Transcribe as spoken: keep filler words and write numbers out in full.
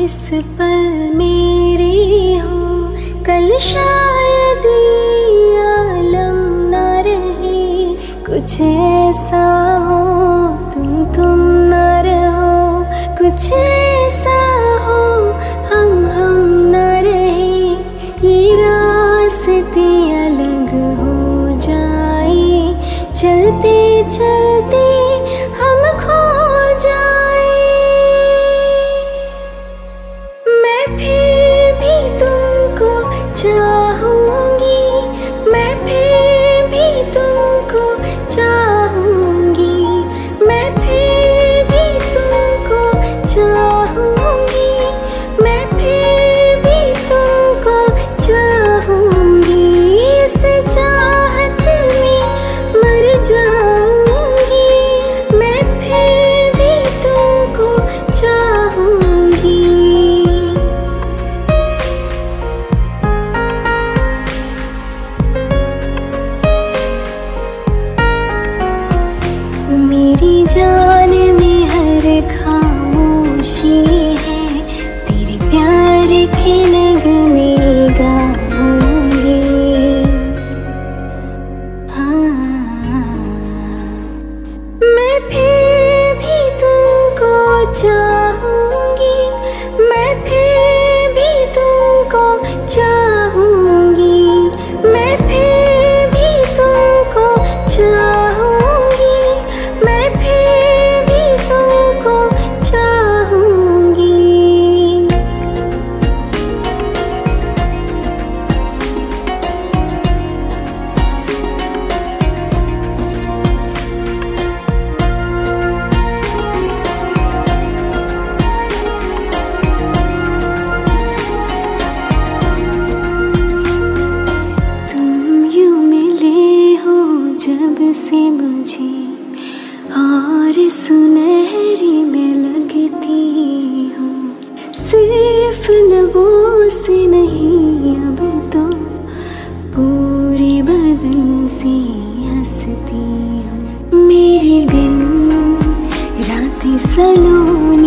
इस पल मेरे हो, कल शायद ये आलम ना रहे। कुछ ऐसा हो तुम तुम ना रहो, कुछ ऐसा हो हम हम ना रहे। ये रास्ते अलग हो जाए, चलते चलते हम खो जाए। मैं फिर भी तुमको चाहूंगी, मैं फिर भी तुमको चाहूंगी, मैं फिर भी तुमको चाहूंगी, मैं फिर भी तुमको चाहूंगी। इस चाहत में मर जाऊंगी, मैं फिर भी तुमको चाहूंगी। मेरी जान में हर खामोशी है, तेरे प्यार के नगमे गाऊंगे। हाँ, मैं फिर भी तुमको चाहूंगी, मैं फिर भी तुमको चाहूंगी, मैं फिर भी तुमको चाहूंगी, मैं फिर भी तुमको चाहूंगी। तुम यूं मिले हो जब से मुझे, और सुनहरी में लगती हूँ। सिर्फ लबों से नहीं अब तो पूरे बदन से हंसती हूँ। मेरे दिन रातें सलोने